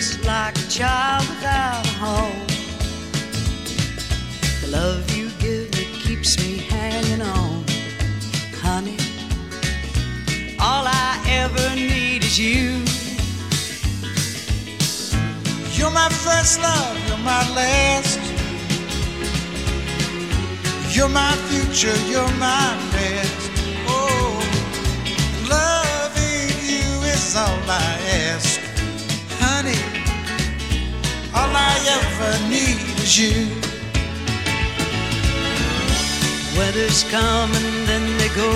just like a child without a home. The love you give me keeps me hanging on. Honey, all I ever need is you. You're my first love, you're my last. You're my future, you're my best. Oh, loving you is all I ask. Honey, all I ever need is you. Weathers come and then they go,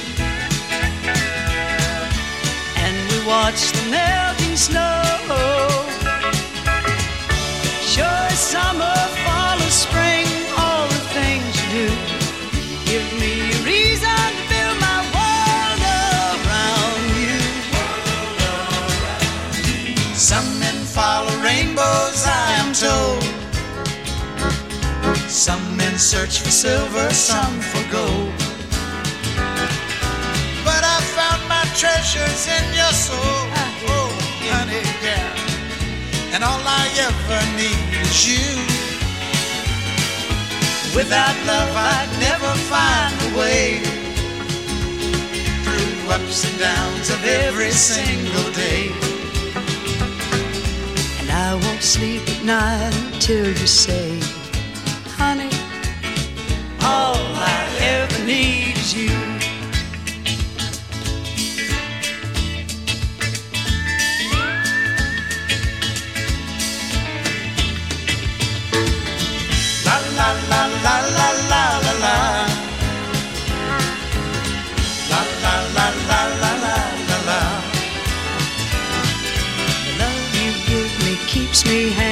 and we watch the melting snow. Sure, summer, fall, or spring, all the things you do give me a reason to build my world around you. Some men follow rainbows, I am told. Some men search for silver, some for gold. But I found my treasures in your soul. Oh, honey, yeah. And all I ever need is you. Without love I'd never find a way through ups and downs of every single day. And I won't sleep at night until you say, honey, all I ever need is you. La la la la la la la. La la la la la la la la. The love you give me keeps me